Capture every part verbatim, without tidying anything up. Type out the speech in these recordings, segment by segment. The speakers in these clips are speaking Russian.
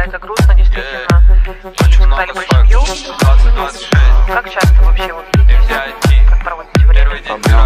это грустно, действительно. Создали бы семью. Как часто вообще вот как проводите время?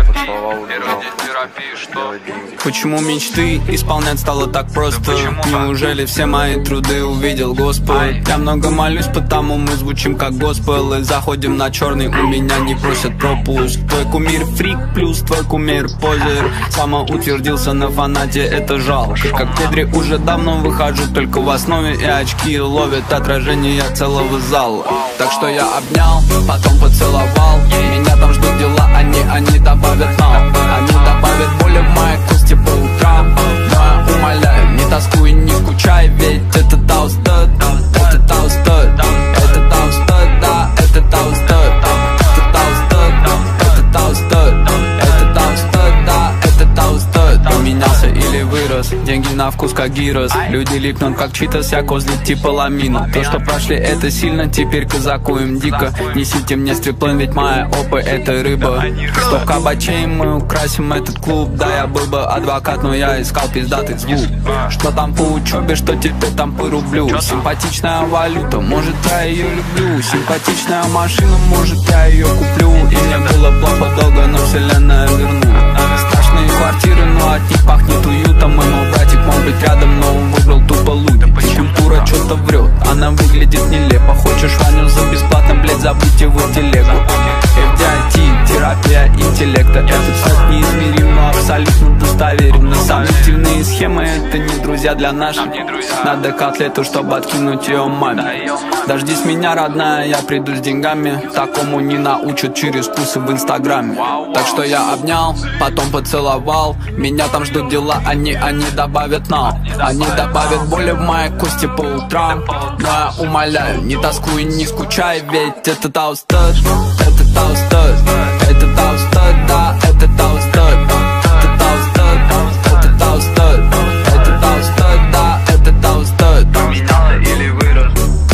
Почему мечты исполнять стало так просто? Неужели все мои труды увидел Господь? Я много молюсь, потому мы звучим как госпел. И заходим на черный, у меня не просят пропуск. Твой кумир фрик плюс твой кумир позер. Самоутвердился на фанате, это жалко. Как в Педре уже давно выхожу только в основе, и очки ловят отражение целого зала. Так что я обнял, потом поцеловал. Меня там ждут дела, они, они добавят нам. Они добавят боли в моей кости по утрам. Но я умоляю, не тоскуй, не скучай, ведь это таустед, это таустед, это таустед, да, это таустед, это таустед, это таустед, это таустед, да, это таустед. Поменялся или вырос, деньги на вкус как гирос. Люди липнут как читас, я козлик типа ламина. То, что прошли, это сильно, теперь казаку им дико. Несите мне стриплен, ведь моя опа это рыба. Сто кабачей мы украсим этот клуб. Да, я был бы адвокат, но я искал пиздатый звук. Что там по учебе, что теперь там по рублю. Симпатичная валюта, может я ее люблю. Симпатичная машина, может я ее куплю. И мне было плохо долго, но вселенная вернула. Страшные квартиры, но от них пахнет уютом. Мой мой братик мог быть рядом, но он выбрал тупо луди. Культура что-то врет, она выглядит нелепо. Хочешь Ваню за бесплатно, блять, забудь его телегу. эф ди ай ти, терапия интеллекта. Этот сот неизмерим, но абсолютно достоверен. Сомнительные схемы, это не друзья для наших. Надо котлету, чтобы откинуть ее маме. Дождись меня, родная, я приду с деньгами. Такому не научат через курсы в инстаграме. Так что я обнял, потом поцеловал. Меня там ждут дела, они, они добавят нам. Они добавят боли в моей кости по утрам. Но я умоляю, не тоскуй, не скучай, ведь это таустед, это таустед, это таустед, да, это таустед, это таустед, это таустед, это таустед, да, это таустед. Поменялся или вырос?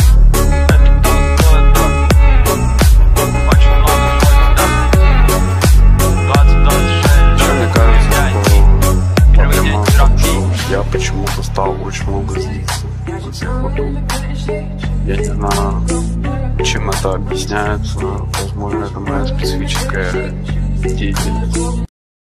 Я почему-то стал очень много злиться. Я не знаю, чем это объясняется. Возможно, это моя специфическая деятельность.